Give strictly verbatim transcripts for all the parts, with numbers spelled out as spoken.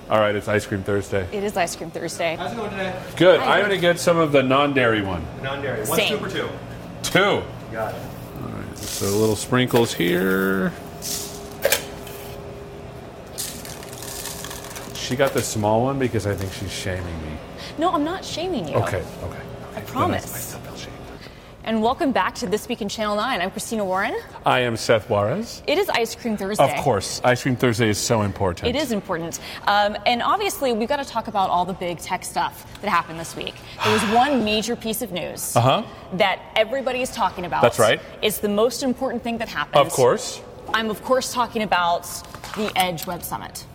All right, it's Ice Cream Thursday. It is Ice Cream Thursday. How's it going today? Good. I'm going to get some of the non-dairy one. Non-dairy. One Same. scoop or two? Two. Got it. All right, so little sprinkles here. She got the small one because I think she's shaming me. No, I'm not shaming you. Okay, okay. I promise. I still feel shamed. And welcome back to This Week in Channel nine. I'm Christina Warren. I am Seth Juarez. It is Ice Cream Thursday. Of course. Ice Cream Thursday is so important. It is important. Um, and obviously, we've got to talk about all the big tech stuff that happened this week. There was one major piece of news uh-huh. that everybody is talking about. That's right. It's the most important thing that happened. Of course. I'm, of course, talking about the Edge Web Summit.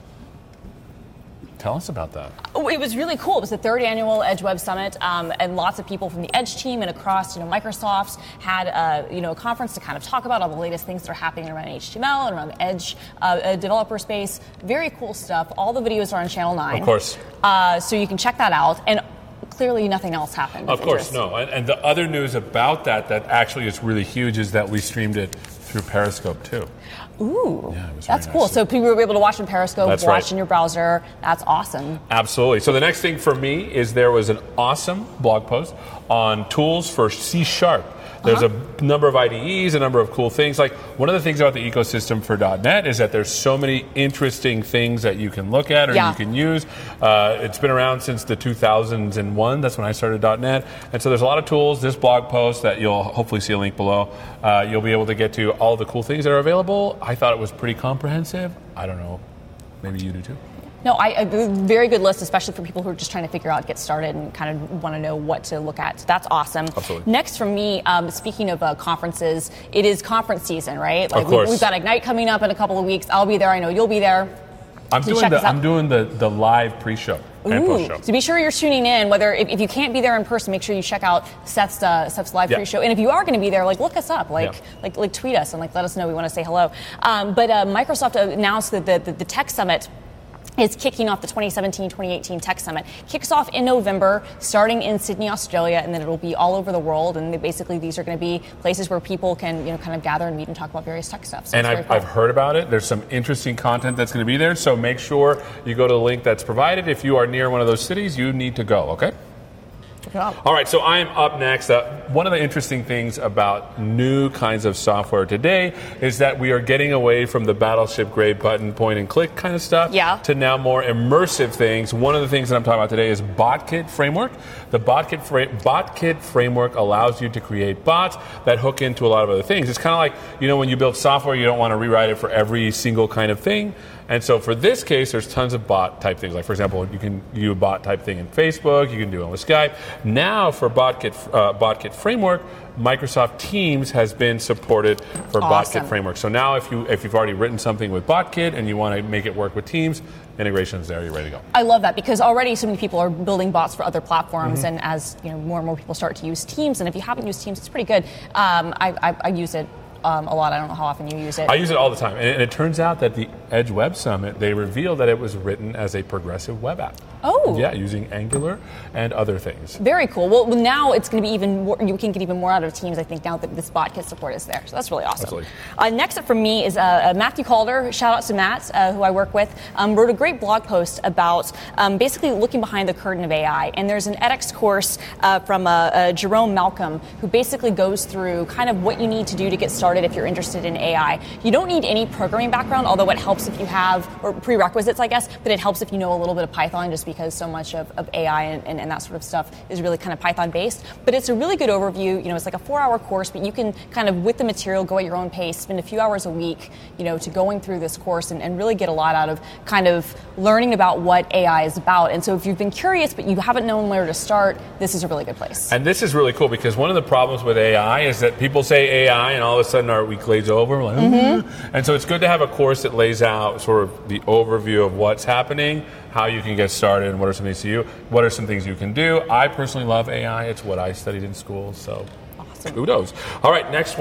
Tell us about that. Oh, it was really cool. It was the third annual Edge Web Summit, um, and lots of people from the Edge team and across, you know, Microsoft had, uh, you know, a conference to kind of talk about all the latest things that are happening around H T M L and around the Edge uh, developer space. Very cool stuff. All the videos are on Channel nine. Of course. Uh, so you can check that out. And clearly nothing else happened. Of course, no. And, and the other news about that that actually is really huge is that we streamed it through Periscope, too. Ooh, yeah, it was that's very cool. nice. So people were able to watch in Periscope, That's watch right. in your browser. That's awesome. Absolutely. So the next thing for me is there was an awesome blog post on tools for C Sharp. There's Uh-huh. a number of I D Es, a number of cool things. Like one of the things about the ecosystem for .NET is that there's so many interesting things that you can look at or Yeah. you can use. Uh, it's been around since the two thousand one. That's when I started .NET. And so there's a lot of tools. This blog post that you'll hopefully see a link below. Uh, you'll be able to get to all the cool things that are available. I thought it was pretty comprehensive. I don't know. Maybe you do too. No, I, a very good list, especially for people who are just trying to figure out, get started, and kind of want to know what to look at. So that's awesome. Absolutely. Next for me, um, speaking of uh, conferences, it is conference season, right? Like Of course. We, we've got Ignite coming up in a couple of weeks. I'll be there. I know you'll be there. I'm So doing check us the out. I'm doing the, the live pre-show and Ooh, post-show. so be sure you're tuning in. Whether if, if you can't be there in person, make sure you check out Seth's uh, Seth's live Yeah. pre-show. And if you are going to be there, like look us up, like Yeah. like like tweet us and like let us know we want to say hello. Um, but uh, Microsoft announced that the, the the Tech Summit is kicking off. The twenty seventeen twenty eighteen Tech Summit. Kicks off in November, starting in Sydney, Australia, and then it'll be all over the world. And they, basically, these are going to be places where people can, you know, kind of gather and meet and talk about various tech stuff. So And it's very I've, cool. I've heard about it. There's some interesting content that's going to be there. So make sure you go to the link that's provided. If you are near one of those cities, you need to go, okay? Check it out. All right, so I'm up next. Uh, one of the interesting things about new kinds of software today is that we are getting away from the battleship grade button, point and click kind of stuff Yeah. to now more immersive things. One of the things that I'm talking about today is BotKit framework. The BotKit, fra- BotKit framework allows you to create bots that hook into a lot of other things. It's kind of like, you know, when you build software, you don't want to rewrite it for every single kind of thing. And so for this case, there's tons of bot type things. Like, for example, you can do a bot type thing in Facebook. You can do it with Skype. Now for BotKit, uh, BotKit framework, Microsoft Teams has been supported for Awesome. BotKit framework. So now if, you, if you've already written something with BotKit and you want to make it work with Teams, integration's there. You're ready to go. I love that because already so many people are building bots for other platforms, Mm-hmm. and as you know, more and more people start to use Teams, and if you haven't used Teams, it's pretty good. Um, I, I, I use it um, a lot. I don't know how often you use it. I use it all the time. And, and it turns out that the Edge Web Summit, they revealed that it was written as a progressive web app. Oh. Yeah, using Angular and other things. Very cool. Well, now it's going to be even more, you can get even more out of Teams, I think, now that this BotKit support is there. So that's really awesome. Absolutely. Uh, next up from me is uh, Matthew Calder. Shout out to Matt, uh, who I work with. Um, wrote a great blog post about um, basically looking behind the curtain of A I. And there's an edX course uh, from uh, uh, Jerome Malcolm, who basically goes through kind of what you need to do to get started if you're interested in A I. You don't need any programming background, although it helps if you have, or prerequisites, I guess, but it helps if you know a little bit of Python, just because so much of, of A I and, and, and that sort of stuff is really kind of Python based. But it's a really good overview. You know, it's like a four hour course, but you can kind of, with the material, go at your own pace, spend a few hours a week, you know, to going through this course and, and really get a lot out of kind of learning about what A I is about. And so if you've been curious, but you haven't known where to start, this is a really good place. And this is really cool because one of the problems with A I is that people say A I and all of a sudden our week glaze over. We're like, mm-hmm. And so it's good to have a course that lays out sort of the overview of what's happening, how you can get started, and what are some things to you, what are some things you can do. I personally love A I. It's what I studied in school, so Awesome. kudos. All right, next one.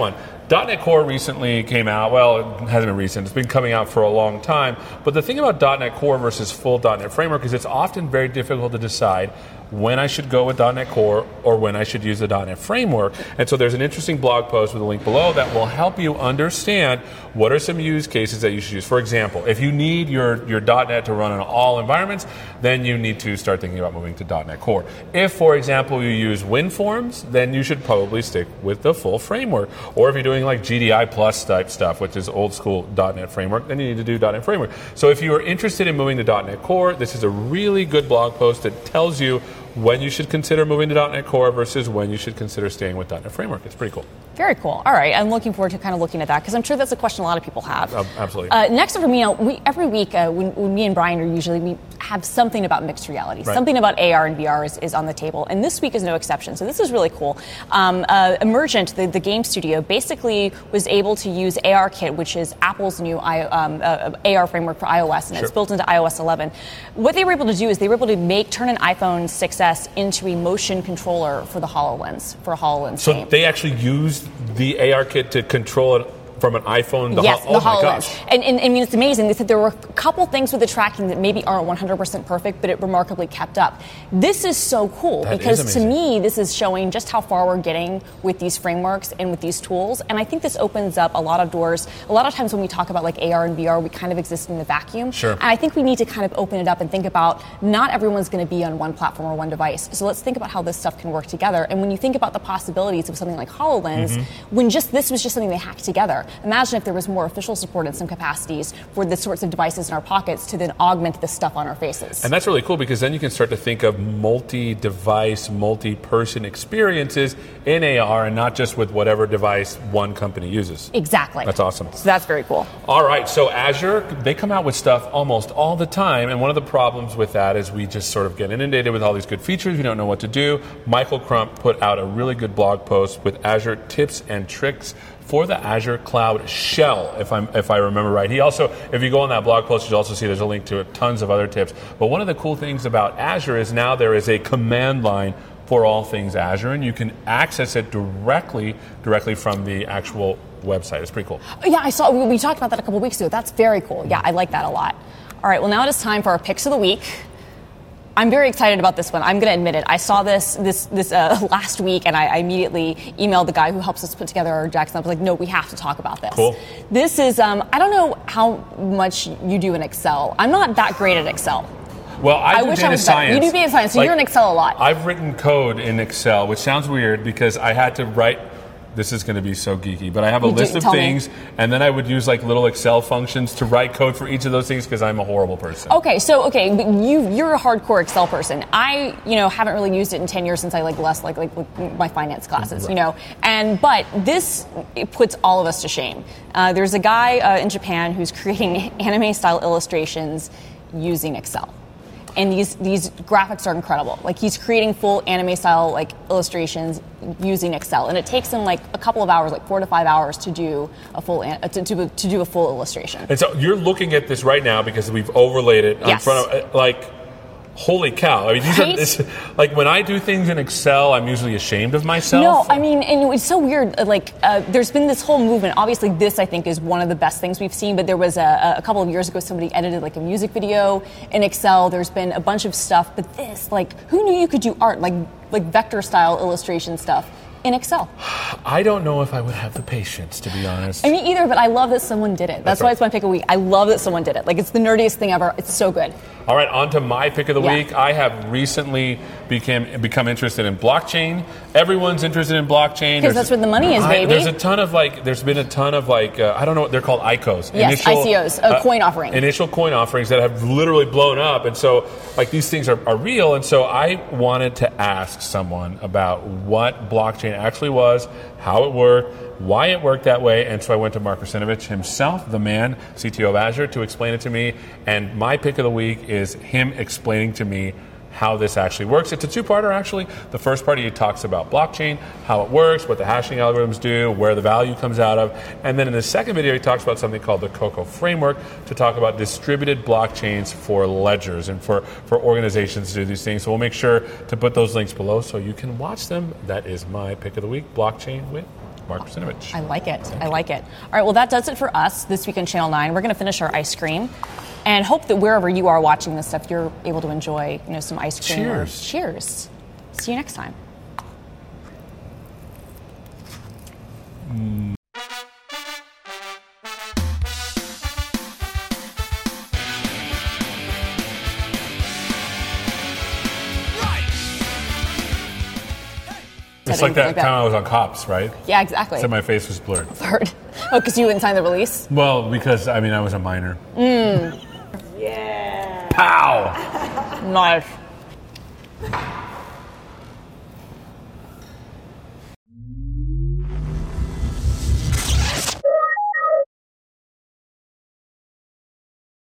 .NET Core recently came out. Well, it hasn't been recent. It's been coming out for a long time. But the thing about .NET Core versus full .NET Framework is it's often very difficult to decide when I should go with .NET Core or when I should use the .NET Framework. And so there's an interesting blog post with a link below that will help you understand what are some use cases that you should use. For example, if you need your, your .NET to run in all environments, then you need to start thinking about moving to .NET Core. If, for example, you use WinForms, then you should probably stick with the full framework. Or if you're doing like G D I plus type stuff, which is old school .NET Framework, then you need to do .NET Framework. So if you are interested in moving to .NET Core, this is a really good blog post that tells you when you should consider moving to .NET Core versus when you should consider staying with .NET Framework. It's pretty cool. Very cool. All right. I'm looking forward to kind of looking at that because I'm sure that's a question a lot of people have. Uh, absolutely. Uh, next up for me, you know, we, every week uh, when, when me and Brian are usually, we have something about mixed reality. Right. Something about A R and V R is, is on the table. And this week is no exception. So this is really cool. Um, uh, Emergent, the, the game studio, basically was able to use ARKit, which is Apple's new I, um, uh, A R framework for iOS, and Sure. it's built into i O S eleven. What they were able to do is they were able to make turn an iPhone six S into a motion controller for the HoloLens, for a HoloLens So game. they actually used the ARKit to control it from an iPhone? The yes, ho- the oh my HoloLens. gosh. And, and I mean, it's amazing. They said there were a couple things with the tracking that maybe aren't one hundred percent perfect, but it remarkably kept up. This is so cool That because is to amazing. me, this is showing just how far we're getting with these frameworks and with these tools. And I think this opens up a lot of doors. A lot of times when we talk about like A R and V R, we kind of exist in the vacuum. Sure. And I think we need to kind of open it up and think about not everyone's going to be on one platform or one device. So let's think about how this stuff can work together. And when you think about the possibilities of something like HoloLens, Mm-hmm. when just this was just something they hacked together, imagine if there was more official support in some capacities for the sorts of devices in our pockets to then augment the stuff on our faces. And that's really cool because then you can start to think of multi-device, multi-person experiences in A R and not just with whatever device one company uses. Exactly. That's awesome. So that's very cool. All right, so Azure, they come out with stuff almost all the time, and one of the problems with that is we just sort of get inundated with all these good features. We don't know what to do. Michael Crump put out a really good blog post with Azure tips and tricks for the Azure Cloud Shell, if I'm if I remember right. He also, if you go on that blog post, you'll also see there's a link to tons of other tips. But one of the cool things about Azure is now there is a command line for all things Azure, and you can access it directly directly from the actual website. It's pretty cool. Yeah, I saw, we, we talked about that a couple weeks ago. That's very cool. Yeah, I like that a lot. All right, well, now it is time for our picks of the week. I'm very excited about this one. I'm going to admit it. I saw this this this uh, last week, and I, I immediately emailed the guy who helps us put together our Jackson. I was like, no, we have to talk about this. Cool. This is, um, I don't know how much you do in Excel. I'm not that great at Excel. Well, I, I do wish data I was better. science. You do data science, so you're in Excel a lot. I've written code in Excel, which sounds weird because I had to write. This is going to be so geeky, but I have a You do- list of tell me. things, and then I would use like little Excel functions to write code for each of those things because I'm a horrible person. Okay, so okay, but you you're a hardcore Excel person. I you know haven't really used it in ten years since I like less like like, like my finance classes, Right. you know. And but this it puts all of us to shame. Uh, there's a guy uh, in Japan who's creating anime style illustrations using Excel. And these these graphics are incredible. Like he's creating full anime style like illustrations using Excel, and it takes him like a couple of hours, like four to five hours, to do a full an- to, to, to do a full illustration. And so you're looking at this right now because we've overlaid it in Yes. front of like. Holy cow! I mean, these Right? are this, like when I do things in Excel, I'm usually ashamed of myself. No, I mean, and it's so weird. uh, Like, uh, there's been this whole movement. Obviously, this I think is one of the best things we've seen. But there was a, a couple of years ago, somebody edited like a music video in Excel. There's been a bunch of stuff, but this, like, who knew you could do art, like, like vector style illustration stuff in Excel? I don't know if I would have the patience, to be honest. I mean, either. But I love that someone did it. That's, That's why right. it's my pick of the week. I love that someone did it. Like, it's the nerdiest thing ever. It's so good. All right, on to my pick of the Yeah. week. I have recently became become interested in blockchain. Everyone's interested in blockchain. Because There's- that's where the money is, I- baby. There's a ton of like. There's been a ton of like. Uh, I don't know what they're called. I C Os. Yes, I C Os, uh, coin offering. Initial coin offerings that have literally blown up, and so like these things are, are real. And so I wanted to ask someone about what blockchain actually was, how it worked, why it worked that way. And so I went to Mark Russinovich himself, the man, C T O of Azure, to explain it to me. And my pick of the week is him explaining to me how this actually works. It's a two-parter, actually. The first part, he talks about blockchain, how it works, what the hashing algorithms do, where the value comes out of. And then in the second video, he talks about something called the Coco Framework to talk about distributed blockchains for ledgers and for, for organizations to do these things. So we'll make sure to put those links below so you can watch them. That is my pick of the week, blockchain with Mark Russinovich. I like it. I like it. All right, well, that does it for us this week on Channel nine. We're going to finish our ice cream and hope that wherever you are watching this stuff, you're able to enjoy, you know, some ice cream. Cheers. Cheers. See you next time. Mm. It's like that, like that time I was on Cops, right? Yeah, exactly. So my face was blurred. Blurred. Oh, because you wouldn't sign the release? Well, because, I mean, I was a minor. Mm. Yeah. Pow! Nice.